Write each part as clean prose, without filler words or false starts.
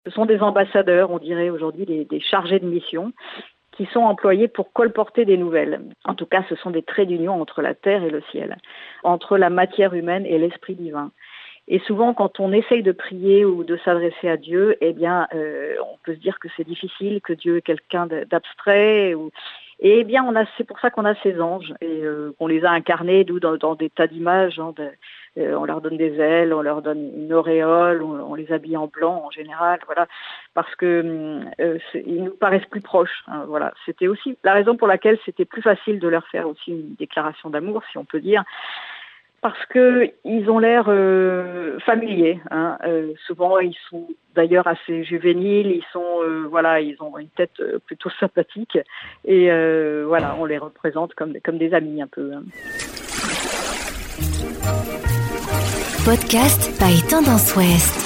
Ce sont des ambassadeurs, on dirait aujourd'hui des chargés de mission, qui sont employés pour colporter des nouvelles. En tout cas, ce sont des traits d'union entre la terre et le ciel, entre la matière humaine et l'esprit divin. Et souvent, quand on essaye de prier ou de s'adresser à Dieu, on peut se dire que c'est difficile, que Dieu est quelqu'un d'abstrait. C'est pour ça qu'on a ces anges et qu'on les a incarnés, dans des tas d'images. On leur donne des ailes, on leur donne une auréole, on les habille en blanc en général, voilà, parce que ils nous paraissent plus proches. Voilà, c'était aussi la raison pour laquelle c'était plus facile de leur faire aussi une déclaration d'amour, si on peut dire. Parce que ils ont l'air familiers. Souvent, ils sont d'ailleurs assez juvéniles. Ils ont une tête plutôt sympathique. Et on les représente comme des amis un peu. Podcast by Tendance Ouest.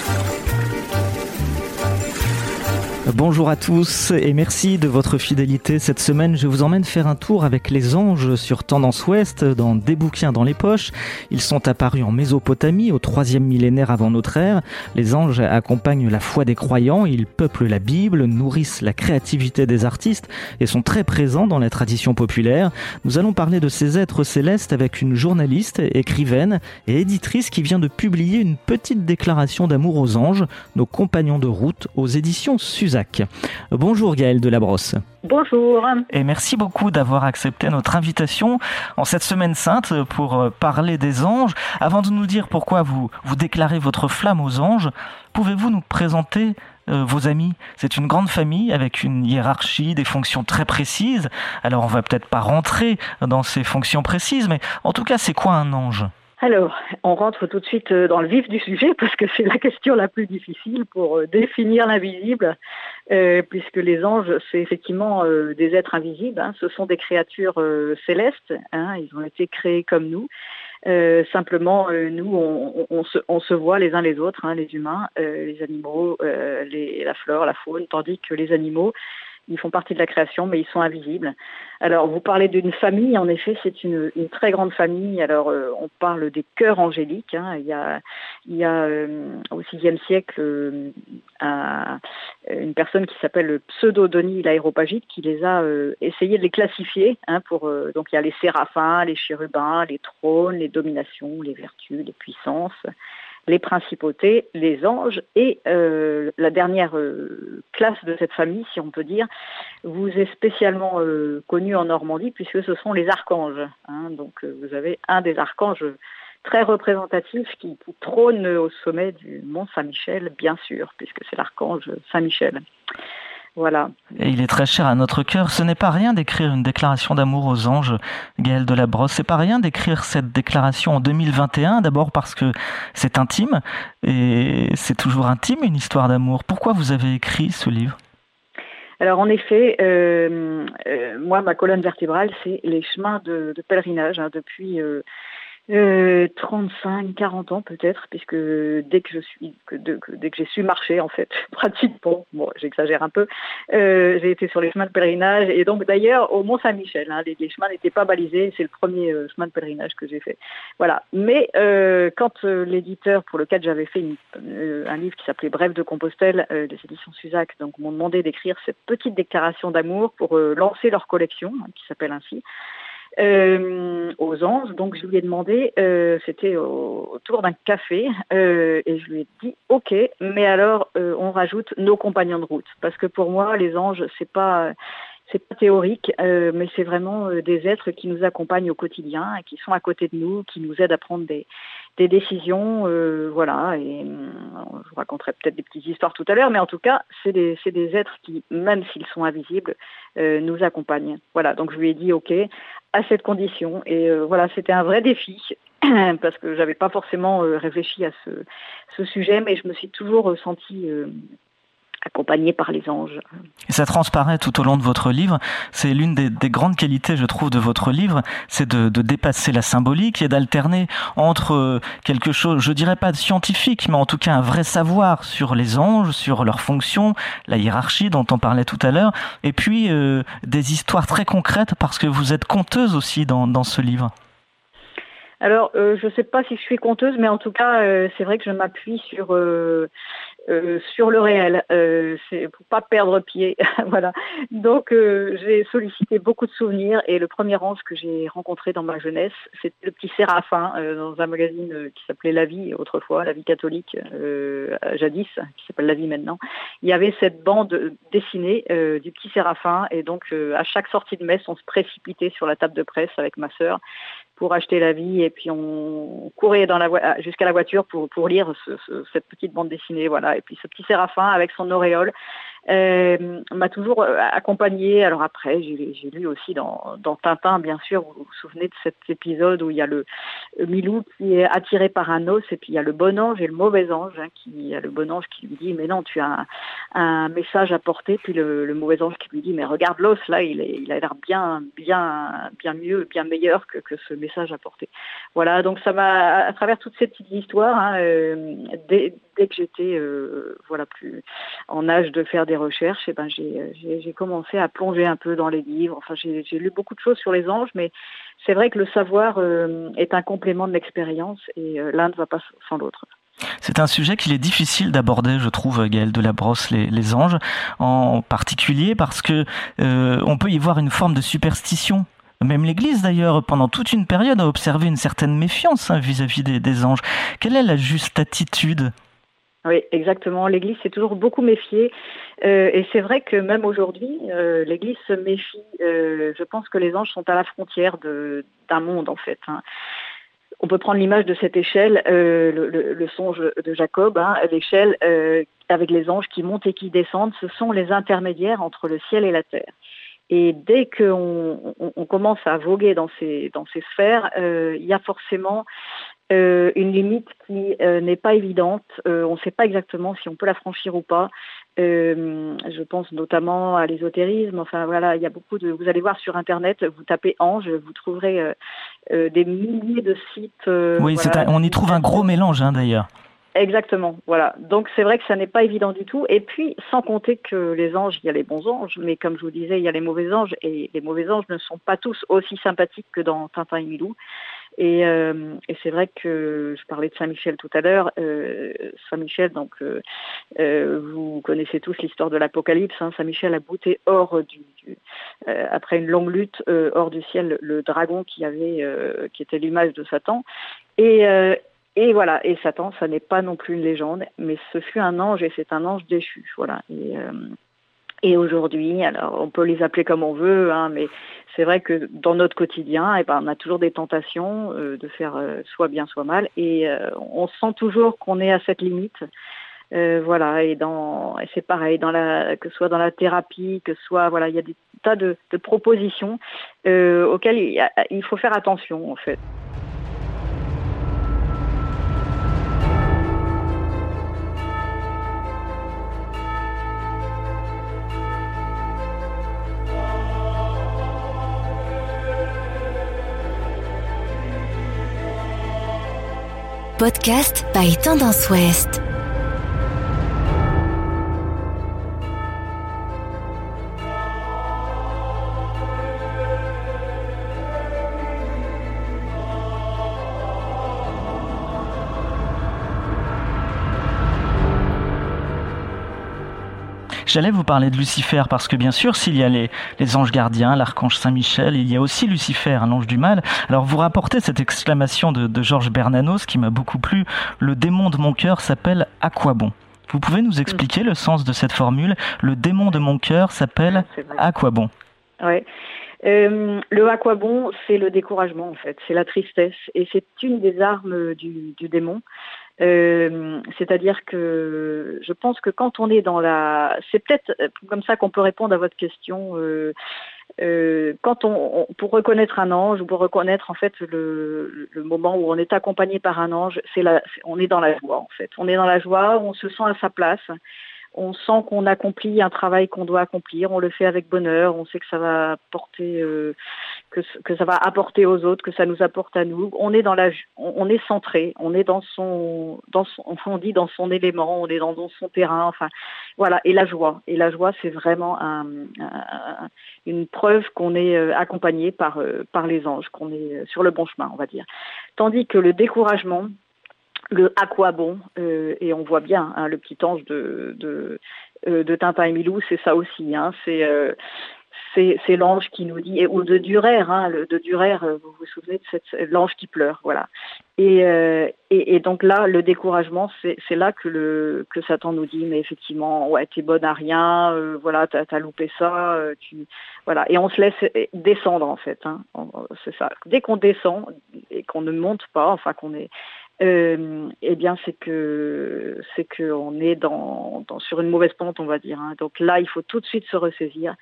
Bonjour à tous et merci de votre fidélité. Cette semaine, je vous emmène faire un tour avec les anges sur Tendance Ouest dans Des bouquins dans les poches. Ils sont apparus en Mésopotamie au 3e millénaire avant notre ère. Les anges accompagnent la foi des croyants, ils peuplent la Bible, nourrissent la créativité des artistes et sont très présents dans la tradition populaire. Nous allons parler de ces êtres célestes avec une journaliste, écrivaine et éditrice qui vient de publier une petite déclaration d'amour aux anges, nos compagnons de route, aux éditions Suzak. Bonjour Gaëlle Delabrosse. Bonjour. Et merci beaucoup d'avoir accepté notre invitation en cette semaine sainte pour parler des anges. Avant de nous dire pourquoi vous déclarez votre flamme aux anges, pouvez-vous nous présenter vos amis? C'est une grande famille avec une hiérarchie, des fonctions très précises. Alors on va peut-être pas rentrer dans ces fonctions précises, mais en tout cas, c'est quoi un ange? Alors, on rentre tout de suite dans le vif du sujet parce que c'est la question la plus difficile pour définir l'invisible, puisque les anges, c'est effectivement des êtres invisibles. Ce sont des créatures célestes. Ils ont été créés comme nous. Simplement, nous, on se voit les uns les autres, les humains, les animaux, la flore, la faune, tandis que les animaux, ils font partie de la création, mais ils sont invisibles. Alors, vous parlez d'une famille, en effet, c'est une très grande famille. Alors, on parle des chœurs angéliques. Il y a au VIe siècle une personne qui s'appelle le Pseudo-Denis l'Aéropagite qui les a essayé de les classifier. Donc, il y a les séraphins, les chérubins, les trônes, les dominations, les vertus, les puissances, les principautés, les anges et la dernière classe de cette famille, si on peut dire, vous est spécialement connue en Normandie puisque ce sont les archanges. Donc vous avez un des archanges très représentatif qui trône au sommet du mont Saint-Michel, bien sûr, puisque c'est l'archange Saint-Michel. Voilà. Et il est très cher à notre cœur. Ce n'est pas rien d'écrire une déclaration d'amour aux anges, Gaëlle Delabrosse. C'est pas rien d'écrire cette déclaration en 2021, d'abord parce que c'est intime, et c'est toujours intime une histoire d'amour. Pourquoi vous avez écrit ce livre ? Alors en effet, moi ma colonne vertébrale c'est les chemins de pèlerinage depuis 35-40 ans peut-être, puisque dès que j'ai su marcher en fait, pratiquement, bon j'exagère un peu, j'ai été sur les chemins de pèlerinage et donc d'ailleurs au Mont Saint-Michel, les chemins n'étaient pas balisés, c'est le premier chemin de pèlerinage que j'ai fait. Voilà. Mais quand l'éditeur pour lequel j'avais fait un livre qui s'appelait Brève de Compostelle, des éditions Suzak, donc m'ont demandé d'écrire cette petite déclaration d'amour pour lancer leur collection, qui s'appelle ainsi, aux anges, donc je lui ai demandé, c'était autour d'un café, et je lui ai dit ok, mais alors on rajoute nos compagnons de route, parce que pour moi les anges c'est pas théorique, mais c'est vraiment des êtres qui nous accompagnent au quotidien, et qui sont à côté de nous, qui nous aident à prendre des décisions, voilà. Et je vous raconterai peut-être des petites histoires tout à l'heure, mais en tout cas, c'est des êtres qui, même s'ils sont invisibles, nous accompagnent. Voilà, donc je lui ai dit ok à cette condition, et voilà, c'était un vrai défi parce que j'avais pas forcément réfléchi à ce sujet, mais je me suis toujours sentie accompagné par les anges. Et ça transparaît tout au long de votre livre. C'est l'une des grandes qualités, je trouve, de votre livre, c'est de dépasser la symbolique et d'alterner entre quelque chose, je dirais pas de scientifique, mais en tout cas un vrai savoir sur les anges, sur leurs fonctions, la hiérarchie dont on parlait tout à l'heure, et puis des histoires très concrètes, parce que vous êtes conteuse aussi dans ce livre. Alors, je ne sais pas si je suis conteuse, mais en tout cas, c'est vrai que je m'appuie sur sur le réel, c'est pour pas perdre pied, voilà. Donc j'ai sollicité beaucoup de souvenirs et le premier ange que j'ai rencontré dans ma jeunesse, c'était le petit Séraphin dans un magazine qui s'appelait La Vie autrefois, La Vie catholique jadis, qui s'appelle La Vie maintenant. Il y avait cette bande dessinée du petit Séraphin et donc à chaque sortie de messe, on se précipitait sur la table de presse avec ma sœur pour acheter La Vie et puis on courait jusqu'à la voiture pour lire cette petite bande dessinée, voilà. Et puis ce petit Séraphin avec son auréole m'a toujours accompagnée. Alors après, j'ai lu aussi dans Tintin, bien sûr, vous vous souvenez de cet épisode où il y a le Milou qui est attiré par un os et puis il y a le bon ange et le mauvais ange, il y a le bon ange qui lui dit mais non, tu as un message à porter, puis le mauvais ange qui lui dit mais regarde l'os là, il a l'air bien mieux, bien meilleur que ce message à porter. Voilà, donc ça m'a, à travers toutes ces petites histoires, dès que j'étais plus en âge de faire des recherches, j'ai commencé à plonger un peu dans les livres. Enfin, j'ai lu beaucoup de choses sur les anges, mais c'est vrai que le savoir est un complément de l'expérience et l'un ne va pas sans l'autre. C'est un sujet qu'il est difficile d'aborder, je trouve, Gaëlle Delabrosse, les anges, en particulier parce que on peut y voir une forme de superstition. Même l'Église, d'ailleurs, pendant toute une période, a observé une certaine méfiance vis-à-vis des anges. Quelle est la juste attitude ? Oui, exactement. L'Église s'est toujours beaucoup méfiée. Et c'est vrai que même aujourd'hui, l'Église se méfie. Je pense que les anges sont à la frontière d'un monde, en fait. On peut prendre l'image de cette échelle, le songe de Jacob, l'échelle avec les anges qui montent et qui descendent. Ce sont les intermédiaires entre le ciel et la terre. Et dès qu'on commence à voguer dans ces sphères, il y a forcément une limite qui n'est pas évidente. On ne sait pas exactement si on peut la franchir ou pas. Je pense notamment à l'ésotérisme. Enfin voilà, il y a beaucoup de. Vous allez voir sur Internet, vous tapez ange, vous trouverez des milliers de sites. Oui, on y trouve un gros mélange d'ailleurs. Exactement, voilà. Donc c'est vrai que ça n'est pas évident du tout. Et puis, sans compter que les anges, il y a les bons anges, mais comme je vous disais, il y a les mauvais anges. Et les mauvais anges ne sont pas tous aussi sympathiques que dans Tintin et Milou. Et c'est vrai que je parlais de Saint-Michel tout à l'heure. Saint-Michel, donc vous connaissez tous l'histoire de l'Apocalypse. Saint-Michel a bouté hors après une longue lutte, hors du ciel, le dragon qui était l'image de Satan. Et voilà, et Satan, ça n'est pas non plus une légende, mais ce fut un ange et c'est un ange déchu, voilà. Et aujourd'hui, alors on peut les appeler comme on veut, mais c'est vrai que dans notre quotidien, on a toujours des tentations de faire soit bien, soit mal, et on sent toujours qu'on est à cette limite. Voilà, et c'est pareil, que ce soit dans la thérapie, que ce soit, voilà, il y a des tas de propositions auxquelles il faut faire attention, en fait. Podcast by Tendance Ouest. J'allais vous parler de Lucifer parce que bien sûr, s'il y a les anges gardiens, l'archange Saint-Michel, il y a aussi Lucifer, l'ange du mal. Alors vous rapportez cette exclamation de Georges Bernanos qui m'a beaucoup plu. Le démon de mon cœur s'appelle à quoi bon ? Vous pouvez nous expliquer le sens de cette formule ? Le démon de mon cœur s'appelle à quoi bon ? Oui. Le à quoi bon, c'est le découragement en fait, c'est la tristesse et c'est une des armes du démon. C'est-à-dire que je pense que quand on est c'est peut-être comme ça qu'on peut répondre à votre question. Quand pour reconnaître un ange ou pour reconnaître en fait le moment où on est accompagné par un ange, on est dans la joie en fait. On est dans la joie, on se sent à sa place. On sent qu'on accomplit un travail qu'on doit accomplir, on le fait avec bonheur, on sait que ça va apporter, que ça va apporter aux autres, que ça nous apporte à nous. On est centré, on est dans son élément, on est dans son terrain. Enfin, voilà. Et la joie, c'est vraiment une preuve qu'on est accompagné par les anges, qu'on est sur le bon chemin, on va dire. Tandis que le découragement, le à quoi bon, et on voit bien hein, le petit ange de Tintin et Milou, c'est ça aussi. Hein, c'est l'ange qui nous dit, ou de Durer, hein, de Durer, vous vous souvenez de l'ange qui pleure, voilà. Et donc là, le découragement, c'est là que Satan nous dit, mais effectivement, ouais, t'es bonne à rien, voilà, t'as loupé ça, voilà. Et on se laisse descendre en fait, hein, c'est ça. Dès qu'on descend et qu'on ne monte pas, enfin qu'on est eh bien, c'est que on est sur une mauvaise pente, on va dire. Hein. Donc là, il faut tout de suite se ressaisir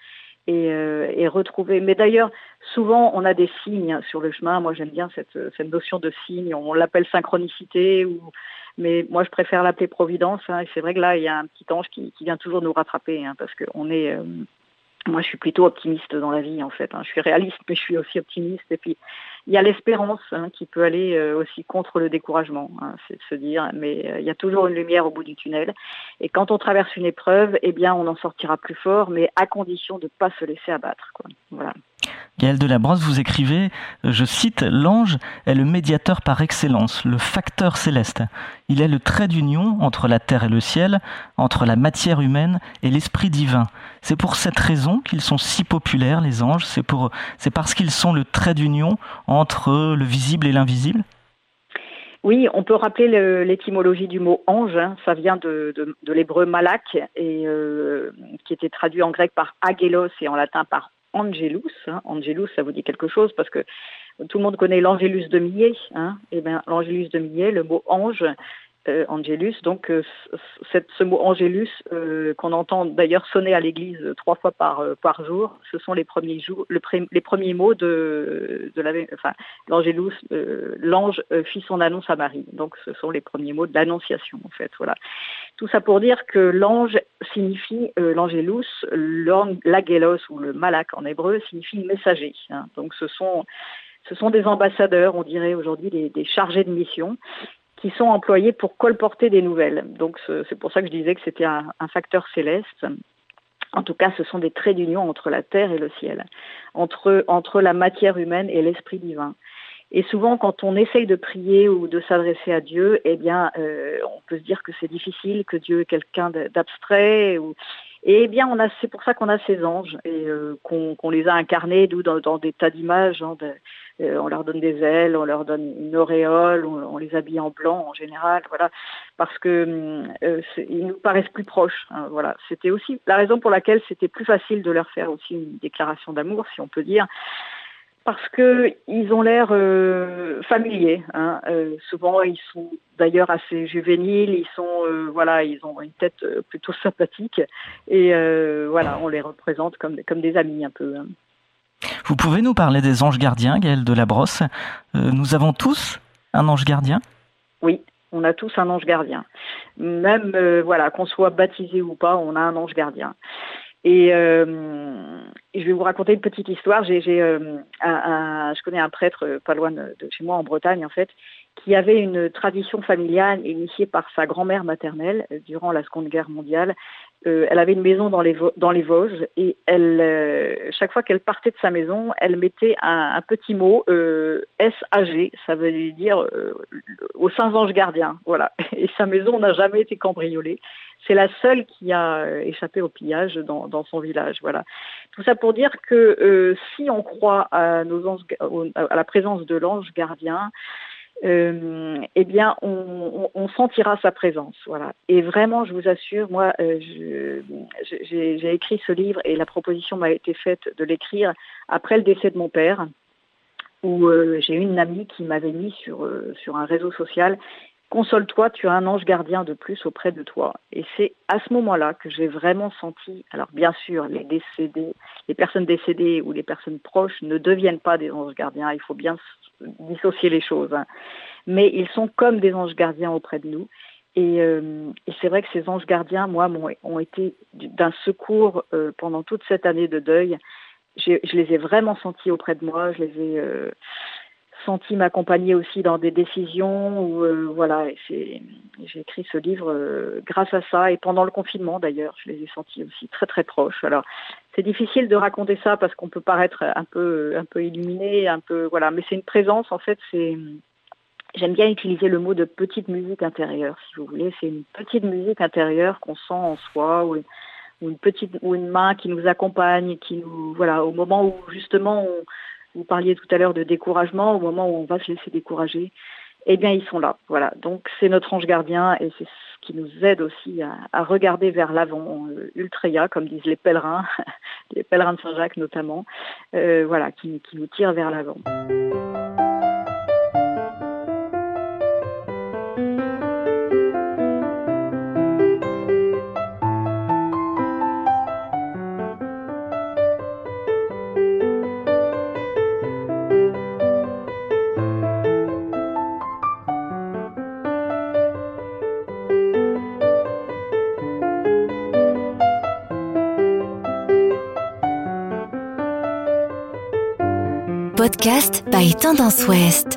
et retrouver. Mais d'ailleurs, souvent, on a des signes sur le chemin. Moi, j'aime bien cette notion de signe. On l'appelle synchronicité, mais moi, je préfère l'appeler providence. Hein. Et c'est vrai que là, il y a un petit ange qui vient toujours nous rattraper, hein, parce que on est. Moi, je suis plutôt optimiste dans la vie, en fait. Hein. Je suis réaliste, mais je suis aussi optimiste. Et puis, il y a l'espérance hein, qui peut aller aussi contre le découragement. Hein. C'est de se dire, mais il y a toujours une lumière au bout du tunnel. Et quand on traverse une épreuve, eh bien, on en sortira plus fort, mais à condition de ne pas se laisser abattre. Quoi. Voilà. Gaëlle Delabrosse, vous écrivez, je cite, « L'ange est le médiateur par excellence, le facteur céleste. Il est le trait d'union entre la terre et le ciel, entre la matière humaine et l'esprit divin. C'est pour cette raison qu'ils sont si populaires, les anges. C'est parce qu'ils sont le trait d'union entre le visible et l'invisible ?» Oui, on peut rappeler l'étymologie du mot ange. Hein. Ça vient de l'hébreu malak, et qui était traduit en grec par agélos et en latin par Angelus. Hein. Angelus, ça vous dit quelque chose parce que tout le monde connaît l'Angélus de Millet. Hein. Et bien, l'Angélus de Millet, le mot ange, Angelus, donc ce mot Angelus qu'on entend d'ailleurs sonner à l'église 3 fois par jour, ce sont les premiers mots de l'Angelus, l'ange fit son annonce à Marie. Donc ce sont les premiers mots de l'annonciation en fait. Voilà. Tout ça pour dire que l'ange signifie l'Angelus, l'agélos ou le malak en hébreu signifie messager. Hein. Donc ce sont des ambassadeurs, on dirait aujourd'hui des chargés de mission, qui sont employés pour colporter des nouvelles. Donc c'est pour ça que je disais que c'était un facteur céleste. En tout cas, ce sont des traits d'union entre la terre et le ciel, entre la matière humaine et l'esprit divin. Et souvent, quand on essaye de prier ou de s'adresser à Dieu, eh bien, on peut se dire que c'est difficile, que Dieu est quelqu'un d'abstrait. Et eh bien, c'est pour ça qu'on a ces anges et qu'on les a incarnés, nous, dans des tas d'images. Hein, on leur donne des ailes, on leur donne une auréole, on les habille en blanc en général, voilà, parce que ils nous paraissent plus proches. Hein, voilà, c'était aussi la raison pour laquelle c'était plus facile de leur faire aussi une déclaration d'amour, si on peut dire. Parce que ils ont l'air familiers. Hein. Souvent, ils sont d'ailleurs assez juvéniles. Ils ont une tête plutôt sympathique. Et voilà, on les représente comme des amis un peu. Hein. Vous pouvez nous parler des anges gardiens, Gaëlle Delabrosse. Nous avons tous un ange gardien ? Oui, on a tous un ange gardien. Même qu'on soit baptisé ou pas, on a un ange gardien. Et je vais vous raconter une petite histoire. Je connais un prêtre pas loin de chez moi en Bretagne en fait, qui avait une tradition familiale initiée par sa grand-mère maternelle durant la Seconde Guerre mondiale. Elle avait une maison dans les Vosges et chaque fois qu'elle partait de sa maison, elle mettait un petit mot SAG, ça veut dire aux saints anges gardiens. Voilà. Et sa maison n'a jamais été cambriolée. C'est la seule qui a échappé au pillage dans son village. Voilà. Tout ça pour dire que si on croit à la présence de l'ange gardien, eh bien, on sentira sa présence, voilà. Et vraiment, je vous assure, moi, j'ai écrit ce livre et la proposition m'a été faite de l'écrire après le décès de mon père, où j'ai une amie qui m'avait mis sur un réseau social. Console-toi, tu as un ange gardien de plus auprès de toi. Et c'est à ce moment-là que j'ai vraiment senti, alors bien sûr, les personnes décédées ou les personnes proches ne deviennent pas des anges gardiens, il faut bien dissocier les choses. Hein. Mais ils sont comme des anges gardiens auprès de nous. Et c'est vrai que ces anges gardiens, moi, ont été d'un secours pendant toute cette année de deuil. Je les ai vraiment sentis auprès de moi, je les ai senti m'accompagner aussi dans des décisions où j'ai écrit ce livre grâce à ça et pendant le confinement d'ailleurs je les ai sentis aussi très très proches. Alors c'est difficile de raconter ça parce qu'on peut paraître un peu illuminé, mais c'est une présence en fait, J'aime bien utiliser le mot de petite musique intérieure, si vous voulez. C'est une petite musique intérieure qu'on sent en soi, ou une main qui nous accompagne, qui nous, voilà, au moment où justement, vous parliez tout à l'heure de découragement, au moment où on va se laisser décourager, eh bien ils sont là. Voilà. Donc c'est notre ange gardien et c'est ce qui nous aide aussi à regarder vers l'avant, Ultreia, comme disent les pèlerins, les pèlerins de Saint-Jacques notamment, voilà, qui nous tirent vers l'avant. Podcast by Tendance Ouest.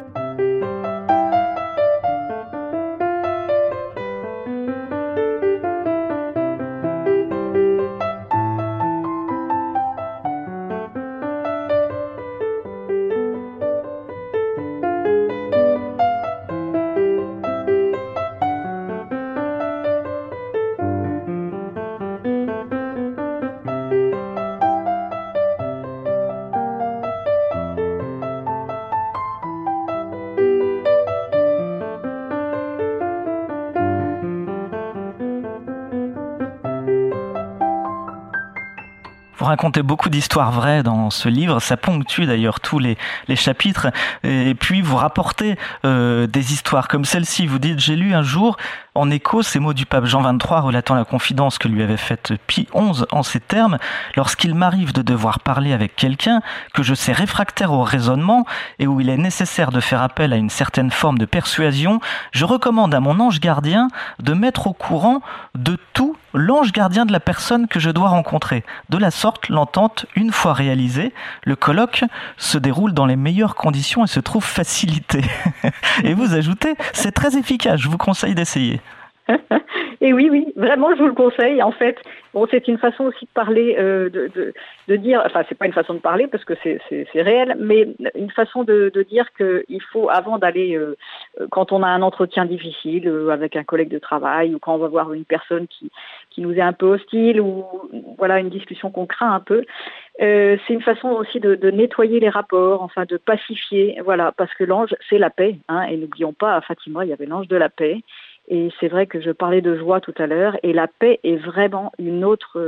Vous racontez beaucoup d'histoires vraies dans ce livre, ça ponctue d'ailleurs tous les chapitres, et puis vous rapportez des histoires comme celle-ci. Vous dites: j'ai lu un jour en écho ces mots du pape Jean XXIII relatant la confidence que lui avait faite Pie XI en ces termes: lorsqu'il m'arrive de devoir parler avec quelqu'un, que je sais réfractaire au raisonnement et où il est nécessaire de faire appel à une certaine forme de persuasion, je recommande à mon ange gardien de mettre au courant de tout l'ange gardien de la personne que je dois rencontrer. De la sorte, l'entente, une fois réalisée, le colloque se déroule dans les meilleures conditions et se trouve facilité. Et vous ajoutez: c'est très efficace, je vous conseille d'essayer. Et oui, vraiment, je vous le conseille. En fait, bon, c'est une façon aussi de parler, de dire, enfin, c'est pas une façon de parler parce que c'est réel, mais une façon de dire qu'il faut, avant d'aller, quand on a un entretien difficile avec un collègue de travail, ou quand on va voir une personne qui nous est un peu hostile, ou voilà, une discussion qu'on craint un peu, c'est une façon aussi de nettoyer les rapports, enfin de pacifier, voilà, parce que l'ange, c'est la paix, hein, et n'oublions pas, à Fatima, il y avait l'ange de la paix. Et c'est vrai que je parlais de joie tout à l'heure, et la paix est vraiment une autre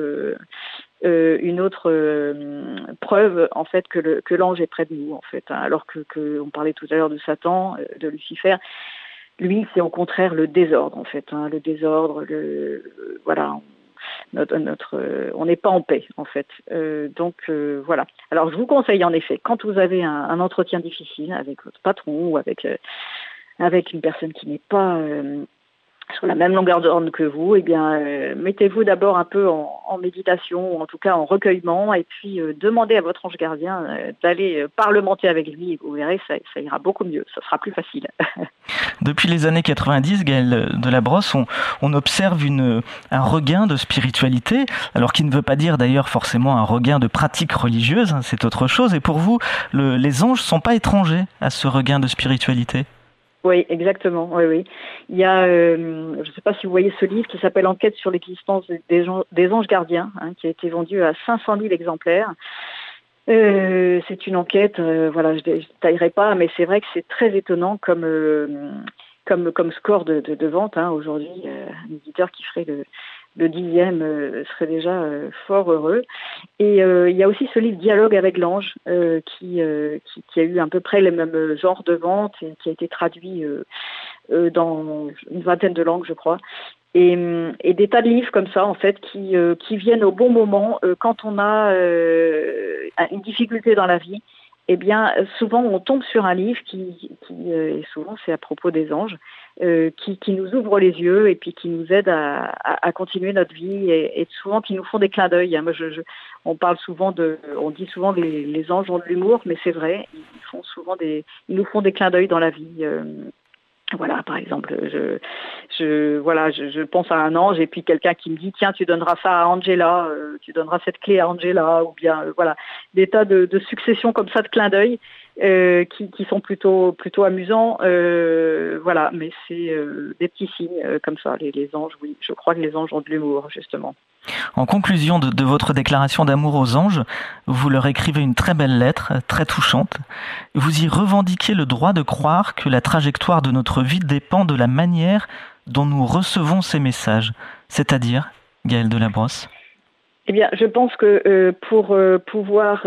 preuve en fait que l'ange est près de nous en fait. Hein, alors que on parlait tout à l'heure de Satan, de Lucifer, lui c'est au contraire le désordre en fait. Hein, le désordre, voilà. On n'est pas en paix en fait. Donc voilà. Alors je vous conseille en effet, quand vous avez un entretien difficile avec votre patron ou avec une personne qui n'est pas sur la même longueur d'onde que vous, eh bien, mettez-vous d'abord un peu en méditation, ou en tout cas en recueillement, et puis demandez à votre ange gardien d'aller parlementer avec lui, et vous verrez, ça ira beaucoup mieux, ça sera plus facile. Depuis les années 90, Gaëlle Delabrosse, on observe un regain de spiritualité, alors qui ne veut pas dire d'ailleurs forcément un regain de pratique religieuse, hein, c'est autre chose. Et pour vous, les anges ne sont pas étrangers à ce regain de spiritualité ? Oui, exactement. Oui. Il y a, je ne sais pas si vous voyez ce livre qui s'appelle Enquête sur l'existence des anges gardiens, hein, qui a été vendu à 500 000 exemplaires. C'est une enquête, voilà, je ne détaillerai pas, mais c'est vrai que c'est très étonnant comme score de vente. Hein, aujourd'hui, un éditeur qui ferait le 10e serait déjà fort heureux. Et il y a aussi ce livre Dialogue avec l'ange qui a eu à peu près les mêmes genres de vente et qui a été traduit dans une vingtaine de langues, je crois. Et des tas de livres comme ça, en fait, qui viennent au bon moment quand on a une difficulté dans la vie. Eh bien, souvent, on tombe sur un livre et souvent c'est à propos des anges, qui nous ouvre les yeux et puis qui nous aide à continuer notre vie et souvent qui nous font des clins d'œil. Hein. Moi, on dit souvent que les anges ont de l'humour, mais c'est vrai, ils nous font des clins d'œil dans la vie. Voilà, par exemple, je pense à un ange et puis quelqu'un qui me dit: tiens, tu donneras ça à Angela, tu donneras cette clé à Angela, ou bien voilà, des tas de successions comme ça de clins d'œil qui sont plutôt amusants. Voilà, mais c'est des petits signes comme ça. Les anges, oui, je crois que les anges ont de l'humour, justement. En conclusion de votre déclaration d'amour aux anges, vous leur écrivez une très belle lettre, très touchante. Vous y revendiquez le droit de croire que la trajectoire de notre vie dépend de la manière dont nous recevons ces messages. C'est-à-dire, Gaëlle Delabrosse? Eh bien, je pense que pour pouvoir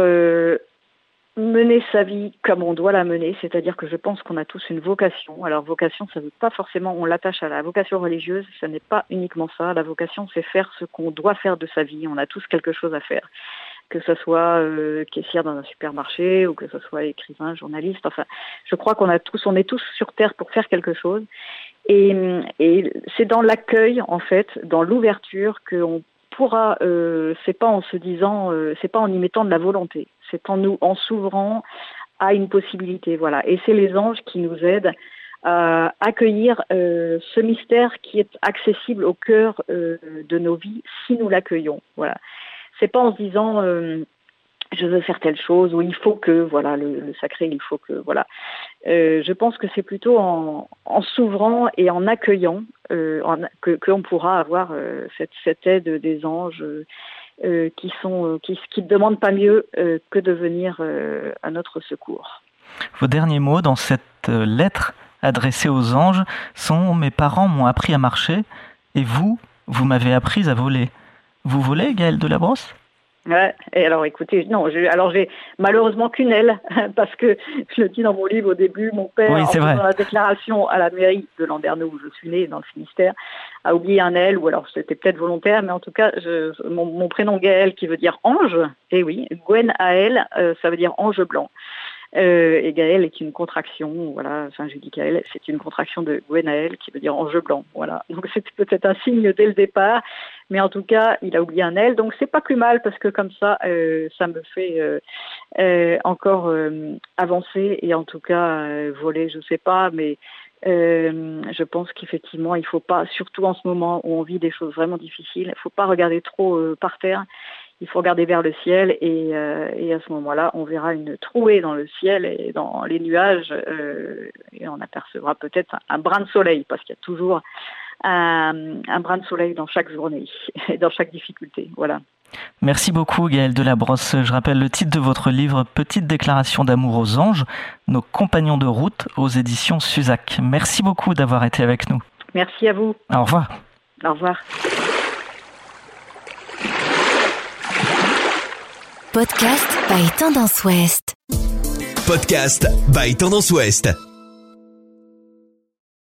mener sa vie comme on doit la mener, c'est-à-dire que je pense qu'on a tous une vocation. Alors vocation, ça ne veut pas forcément, on l'attache à la vocation religieuse, ça n'est pas uniquement ça. La vocation, c'est faire ce qu'on doit faire de sa vie. On a tous quelque chose à faire, que ce soit caissière dans un supermarché ou que ce soit écrivain, journaliste. Enfin, je crois on est tous sur terre pour faire quelque chose. Et c'est dans l'accueil, en fait, dans l'ouverture qu'on pourra, c'est pas en se disant, c'est pas en y mettant de la volonté, c'est en s'ouvrant à une possibilité, voilà. Et c'est les anges qui nous aident à accueillir ce mystère qui est accessible au cœur de nos vies si nous l'accueillons, voilà. C'est pas en se disant je veux faire telle chose ou il faut que, voilà, le sacré, il faut que, voilà. Je pense que c'est plutôt en s'ouvrant et en accueillant qu'on pourra avoir cette aide des anges qui ne demandent pas mieux que de venir à notre secours. Vos derniers mots dans cette lettre adressée aux anges sont « Mes parents m'ont appris à marcher et vous m'avez appris à voler ». Vous volez, Gaëlle Delabrosse ? Ouais, et alors écoutez, non, j'ai malheureusement qu'une aile, parce que je le dis dans mon livre au début, mon père, oui, en faisant la déclaration à la mairie de Landerneau où je suis née, dans le Finistère, a oublié un L, ou alors c'était peut-être volontaire, mais en tout cas, mon prénom Gaëlle qui veut dire ange, et oui, Gwen A-L, ça veut dire ange blanc. Et Gaëlle est une contraction, voilà, enfin je dis Gaëlle, c'est une contraction de Gwenaël qui veut dire ange blanc, voilà. Donc c'était peut-être un signe dès le départ, mais en tout cas il a oublié un L, donc c'est pas plus mal parce que comme ça, ça me fait encore avancer et en tout cas voler, je sais pas, mais je pense qu'effectivement il faut pas, surtout en ce moment où on vit des choses vraiment difficiles, il faut pas regarder trop par terre. Il faut regarder vers le ciel et à ce moment-là, on verra une trouée dans le ciel et dans les nuages et on apercevra peut-être un brin de soleil parce qu'il y a toujours un brin de soleil dans chaque journée et dans chaque difficulté. Voilà. Merci beaucoup Gaëlle Delabrosse. Je rappelle le titre de votre livre « Petite déclaration d'amour aux anges, nos compagnons de route » aux éditions Suzac. Merci beaucoup d'avoir été avec nous. Merci à vous. Au revoir. Au revoir. Podcast by Tendance Ouest. Podcast by Tendance Ouest.